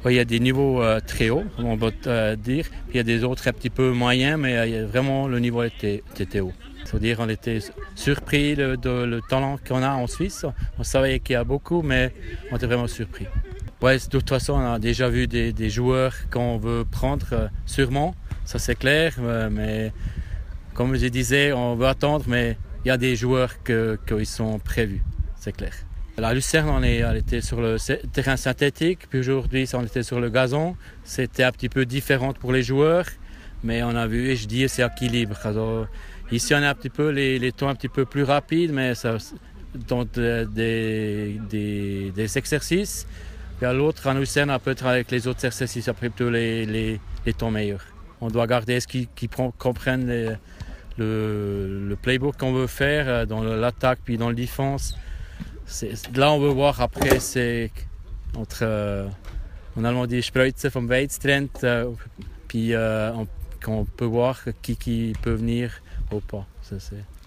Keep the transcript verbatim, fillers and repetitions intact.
Oui, il y a des niveaux euh, très hauts, on va euh, dire. Puis il y a des autres un petit peu moyens, mais euh, vraiment le niveau était, était haut. C'est-à-dire on était surpris de, de le talent qu'on a en Suisse. On savait qu'il y a beaucoup, mais on était vraiment surpris. Ouais, de toute façon, on a déjà vu des, des joueurs qu'on veut prendre, euh, sûrement, ça c'est clair. Euh, mais comme je disais, on veut attendre, mais il y a des joueurs que, qui sont prévus, c'est clair. La Lucerne, on, est, on était sur le terrain synthétique, puis aujourd'hui, on était sur le gazon. C'était un petit peu différent pour les joueurs, mais on a vu, et je dis, c'est équilibre. Alors, ici, on a un petit peu les, les temps un petit peu plus rapides, mais ça, dans des, des, des exercices. Puis à l'autre, en Lucerne, on peut être avec les autres exercices, après plutôt les, les, les temps meilleurs. On doit garder ce qu'ils qui comprennent les, le, le playbook qu'on veut faire dans l'attaque puis dans la défense. C'est, là, on veut voir après, c'est entre, euh, en allemand dit Spreizen vom Weiztrend, euh, puis euh, on, on peut voir qui, qui peut venir ou pas. Ça, c'est...